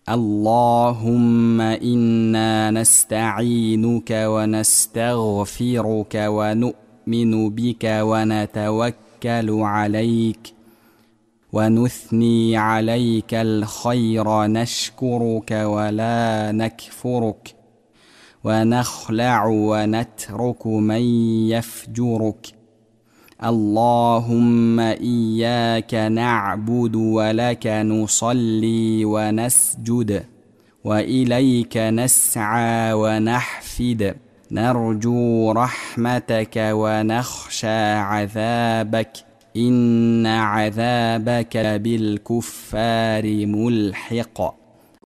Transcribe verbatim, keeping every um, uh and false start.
اللهم إنا نستعينك ونستغفرك ونؤمن بك ونتوكل عليك ونثني عليك الخير، نشكرك ولا نكفرك، ونخلع ونترك من يفجرك. اللهم إياك نعبد ولك نصلي ونسجد، وإليك نسعى ونحفد، نرجو رحمتك ونخشى عذابك، إن عذابك بالكفار ملحق.